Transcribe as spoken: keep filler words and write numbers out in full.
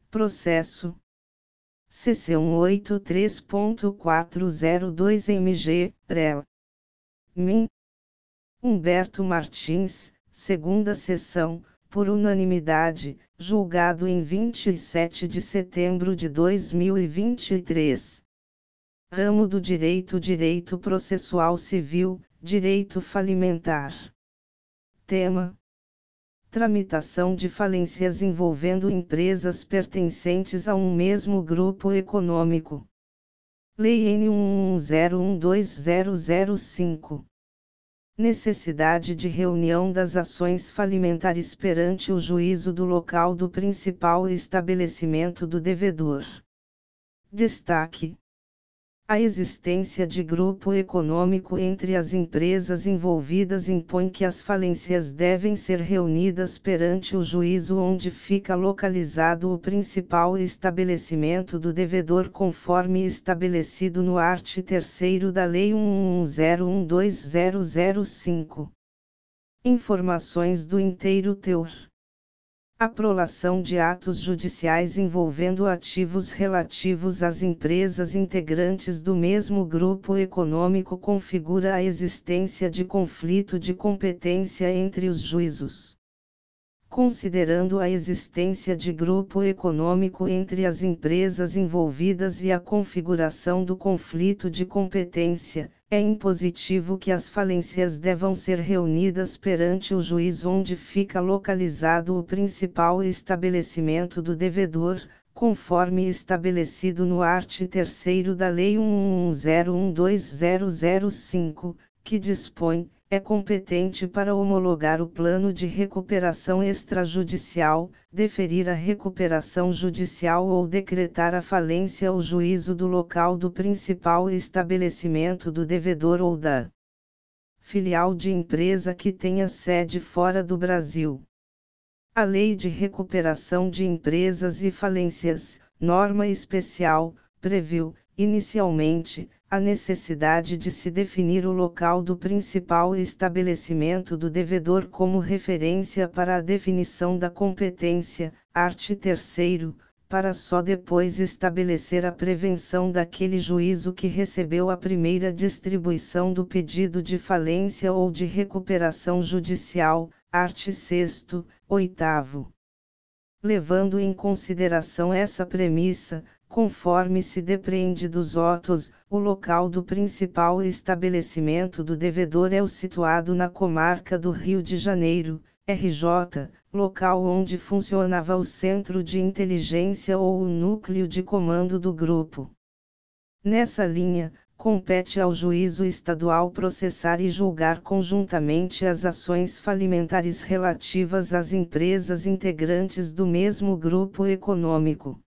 processo C C cento e oitenta e três ponto quatrocentos e dois M G, R E L. Min. Humberto Martins, segunda sessão, por unanimidade, julgado em vinte e sete de setembro de dois mil e vinte e três. Ramo do Direito: Direito Processual Civil, Direito Falimentar. Tema: tramitação de falências envolvendo empresas pertencentes a um mesmo grupo econômico. Lei N um um zero um dois zero zero cinco. Necessidade de reunião das ações falimentares perante o juízo do local do principal estabelecimento do devedor. Destaque: a existência de grupo econômico entre as empresas envolvidas impõe que as falências devem ser reunidas perante o juízo onde fica localizado o principal estabelecimento do devedor, conforme estabelecido no art. terceiro da Lei um um um zero um dois zero zero cinco. Informações do inteiro teor: a prolação de atos judiciais envolvendo ativos relativos às empresas integrantes do mesmo grupo econômico configura a existência de conflito de competência entre os juízos. Considerando a existência de grupo econômico entre as empresas envolvidas e a configuração do conflito de competência, é impositivo que as falências devam ser reunidas perante o juiz onde fica localizado o principal estabelecimento do devedor, conforme estabelecido no art. terceiro da Lei um um um zero um dois zero zero cinco, que dispõe: é competente para homologar o plano de recuperação extrajudicial, deferir a recuperação judicial ou decretar a falência o juízo do local do principal estabelecimento do devedor ou da filial de empresa que tenha sede fora do Brasil. A Lei de Recuperação de Empresas e Falências, norma especial, previu, inicialmente, a necessidade de se definir o local do principal estabelecimento do devedor como referência para a definição da competência, art. terceiro, para só depois estabelecer a prevenção daquele juízo que recebeu a primeira distribuição do pedido de falência ou de recuperação judicial, art. sexto, oitavo. Levando em consideração essa premissa, conforme se depreende dos autos, o local do principal estabelecimento do devedor é o situado na comarca do Rio de Janeiro, R J, local onde funcionava o centro de inteligência ou o núcleo de comando do grupo. Nessa linha, compete ao juízo estadual processar e julgar conjuntamente as ações falimentares relativas às empresas integrantes do mesmo grupo econômico.